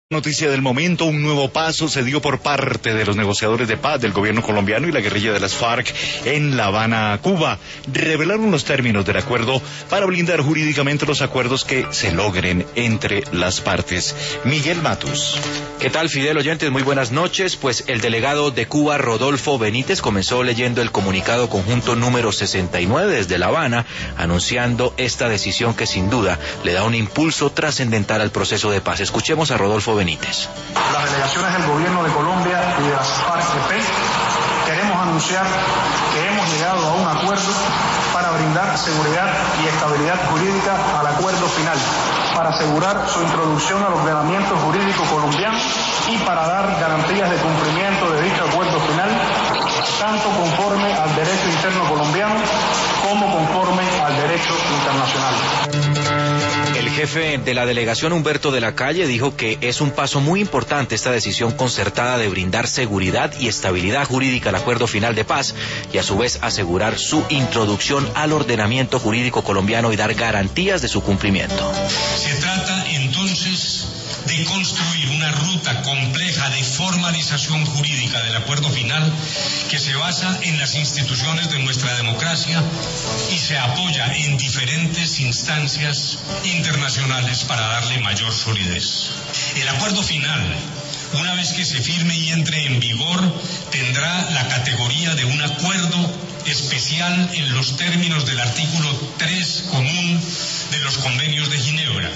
Noticia del momento, un nuevo paso se dio por parte de los negociadores de paz del gobierno colombiano y la guerrilla de las FARC en La Habana, Cuba. Revelaron los términos del acuerdo para blindar jurídicamente los acuerdos que se logren entre las partes. Miguel Matus. ¿Qué tal, Fidel oyentes? Muy buenas noches. Pues el delegado de Cuba, Rodolfo Benítez, comenzó leyendo el comunicado conjunto número 69 desde La Habana, anunciando esta decisión que sin duda le da un impulso trascendental al proceso de paz. Escuchemos a Rodolfo Benítez. Las delegaciones del gobierno de Colombia y de las FARC-EP queremos anunciar que hemos llegado a un acuerdo para brindar seguridad y estabilidad jurídica al acuerdo final, para asegurar su introducción al ordenamiento jurídico colombiano y para dar garantías de cumplimiento de dicho acuerdo final, tanto conforme al derecho interno colombiano como conforme al derecho internacional. El jefe de la delegación, Humberto de la Calle, dijo que es un paso muy importante esta decisión concertada de brindar seguridad y estabilidad jurídica al acuerdo final de paz y a su vez asegurar su introducción al ordenamiento jurídico colombiano y dar garantías de su cumplimiento. Se trata entonces de construir una ruta compleja de formalización jurídica del acuerdo final que se basa en las instituciones de nuestra democracia y se apoya en diferentes instancias internacionales para darle mayor solidez. El acuerdo final, una vez que se firme y entre en vigor, tendrá la categoría de un acuerdo especial en los términos del artículo 3 común de los convenios de Ginebra.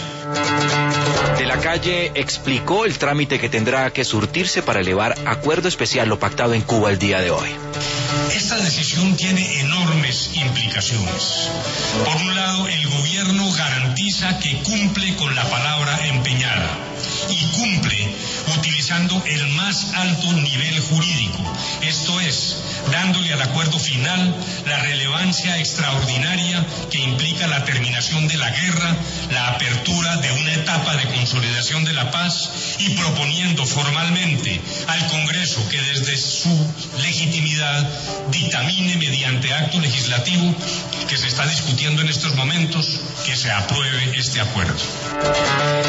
De la Calle explicó el trámite que tendrá que surtirse para elevar acuerdo especial lo pactado en Cuba el día de hoy. Esta decisión tiene enormes implicaciones. Por un lado, el gobierno garantiza que cumple con la palabra empeñada y cumple utilizando el más alto nivel jurídico, esto es, dándole al acuerdo final la relevancia extraordinaria que implica la terminación de la guerra, la apertura de una etapa de consolidación de la paz y proponiendo formalmente al Congreso que desde su legitimidad dictamine mediante acto legislativo que se está discutiendo en estos momentos que se apruebe este acuerdo.